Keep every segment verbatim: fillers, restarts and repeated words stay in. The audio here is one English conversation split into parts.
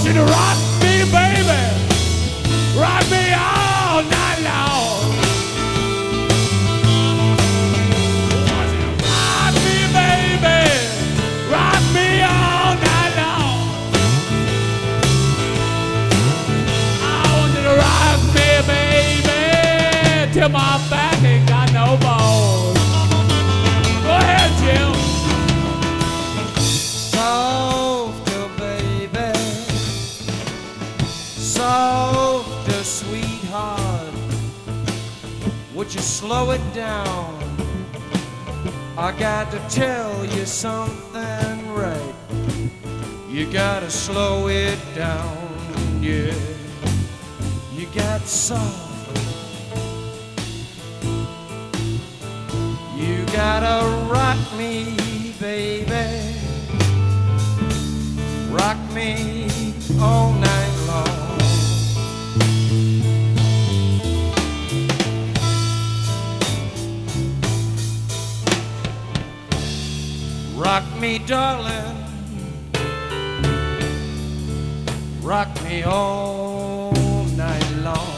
want you to rock me, baby. Rock me all night long. Want you to rock me, baby. Rock me all night long. I want you to rock me, baby, till my back ain't got no bones. Go ahead, Jim. Softer, baby, softer, sweetheart. Would you slow it down? I got to tell you something right. You gotta slow it down, yeah. You got soft. You gotta rock me, baby. Rock me all night long. Rock me, darling. Rock me all night long.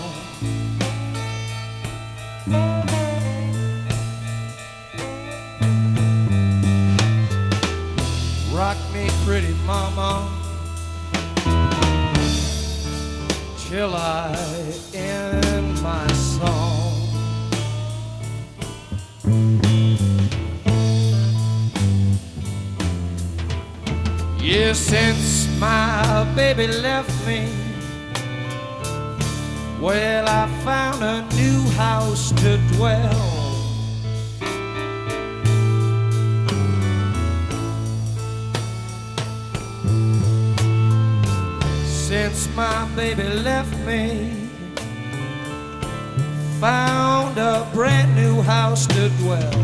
Rock me, pretty mama, till I end my song. Yeah, since my baby left me, well, I found a new house to dwell. Since my baby left me, found a brand new house to dwell.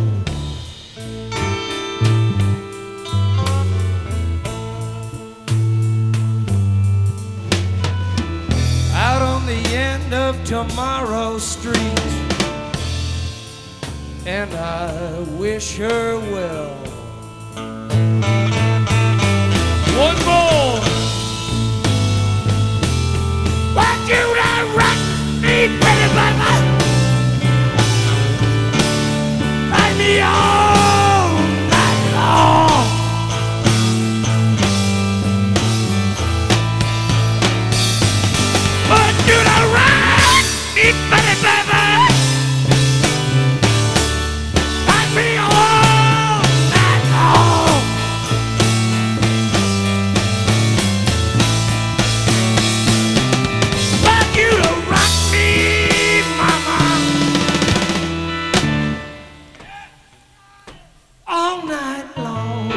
Out on the end of Tomorrow Street, and I wish her well. One more. Want you to rock me, pretty baby. Rock me all night long. Want you to rock me, pretty baby. Rock me all night long. Want you to rock me, mama, all night long.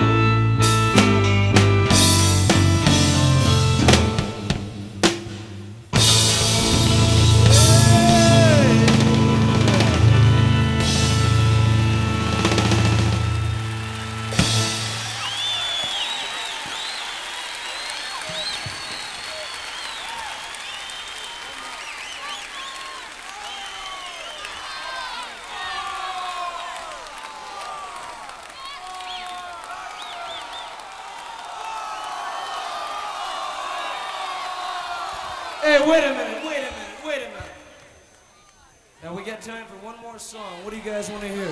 Hey, wait a minute, wait a minute, wait a minute. Now we got time for one more song. What do you guys want to hear?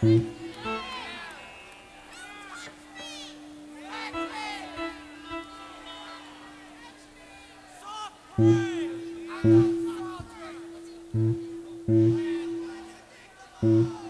Mm-hmm.